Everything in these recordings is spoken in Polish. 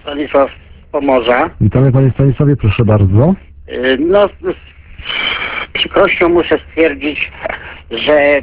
Stanisław z Pomorza. Witamy panie Stanisławie, proszę bardzo. No, z przykrością muszę stwierdzić, że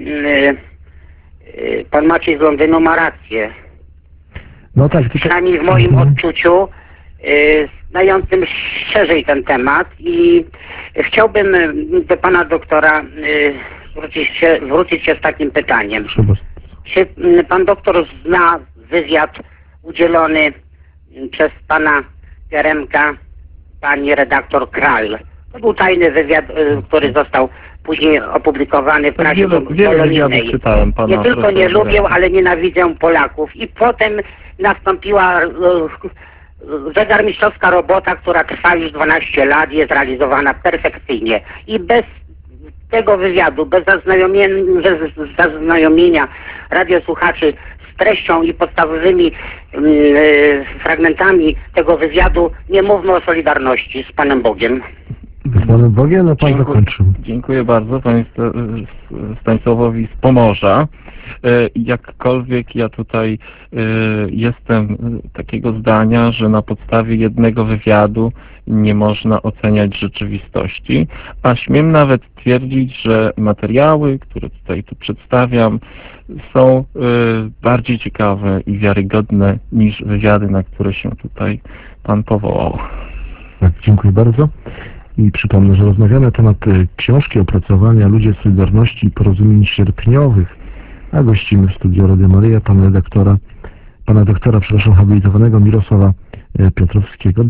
pan Maciej z Londynu ma rację. No tak, Przynajmniej w moim odczuciu, znającym szerzej ten temat, i chciałbym do pana doktora zwrócić się z takim pytaniem. Czy pan doktor zna wywiad udzielony przez pana Geremka pani redaktor Kral? To był tajny wywiad, który został później opublikowany w prasie polonijnej. Nie tylko nie lubię, ale nienawidzę Polaków. I potem nastąpiła zegarmistrzowska robota, która trwa już 12 lat, jest realizowana perfekcyjnie. I bez tego wywiadu, bez zaznajomienia radiosłuchaczy z treścią i podstawowymi fragmentami tego wywiadu, nie mówmy o solidarności z Panem Bogiem. Z Panem Bogiem, no pan zakończył. Dziękuję bardzo panu Stanisławowi z Pomorza. Jakkolwiek ja tutaj jestem takiego zdania, że na podstawie jednego wywiadu nie można oceniać rzeczywistości, a śmiem nawet twierdzić, że materiały, które tutaj przedstawiam, są bardziej ciekawe i wiarygodne niż wywiady, na które się tutaj pan powołał. Tak, dziękuję bardzo. I przypomnę, że rozmawiamy na temat książki opracowania Ludzie Solidarności i Porozumień Sierpniowych, a gościmy w studiu Radio Maryja pana doktora habilitowanego Mirosława Piotrowskiego.